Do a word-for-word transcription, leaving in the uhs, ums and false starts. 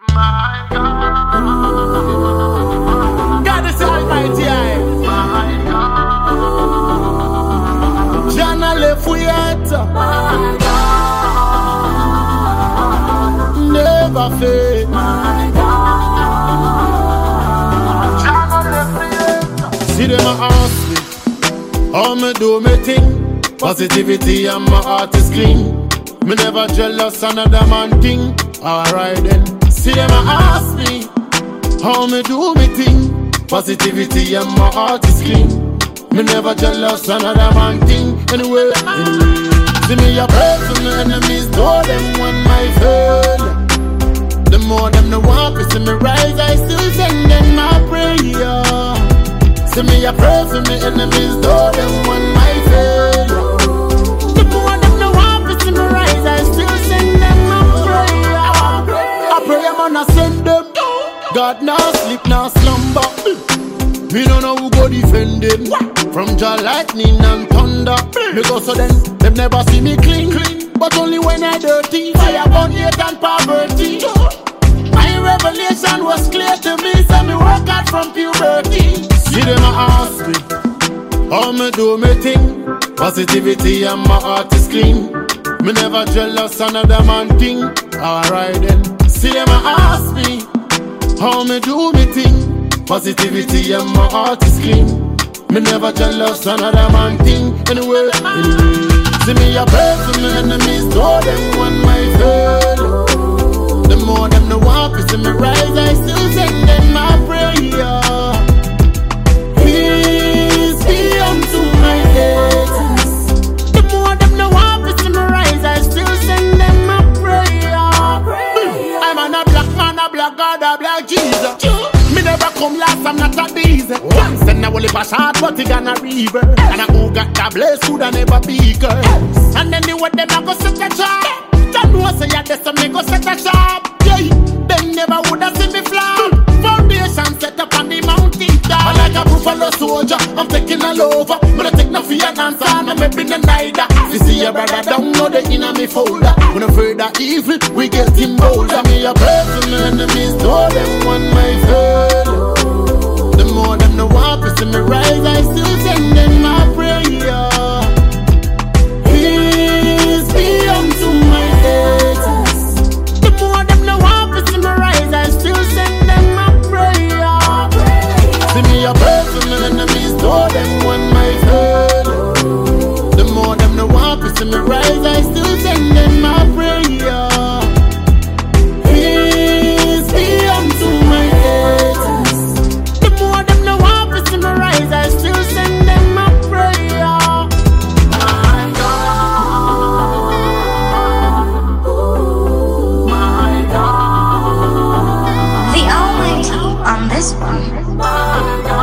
My God, God is Almighty. My God, Jana left we yet. My God, never fail. My God, Jana left we yet. See them a ask me, how me do me thing? Positivity and my heart is clean. Me never jealous another man thing. Alright then. See them a ask me, how me do me thing? Positivity and my heart is clean. Me never jealous another man thing. Anyway, anyway. See me a pray for my enemies, know them when my fail. The more them no want to see me rise, I still send them my prayer. See me a pray for my enemies, know them when my fail. The more them no want to see me rise, I still send them my prayer. I pray I'm gonna send them. God now sleep, now slumber. We don't know who go defend them. From Jah lightning and thunder. Me go so then, them never see me clean. But only when I dirty. Fire burn hate and poverty. My revelation was clear to me, so me work out from puberty. See them a ask me, how me do me thing? Positivity and my heart is clean. Me never jealous another man thing. Alright then. See them a ask me, how me do me thing? Positivity and my heart is clean. Me never jealous another man thing. Anyway, anyway. See me a pray for my enemies, know them when my fail. The more them no want to see me rise, I still send them my prayer. Peace be unto my haters. The more them no want to see me rise, I still send them my prayer. I'm on a black man, a black God, a black Jesus. Me never come last, I'm not a diesel. Once and I will live a shot, but he gonna river. And I who got that blaze food and never beaker. And then the way them I go set a job. Don't know say ya this, so me go set a job. Yeah, them never woulda see me flop. Foundation set up on the mountain top. I like a buffalo soldier, I'm taking all over. Me don't take no fear answer, no me been a neither. You see your brother down, know the inner me folder. When I'm afraid of evil, we get him bolder. Me a pray for my enemies, know them when my fail. The more them no want to see me rise, I still send them my prayer. Peace be unto my haters. The more them no want to see me rise, I still send them my prayer. See me a pray for my enemies, know them when my fail. The more them no want to see me rise, I still send them my prayer. Peace be unto my haters. The more them no want to see me rise, I still send them my prayer. My God, my God, The Almighty on this one. my God.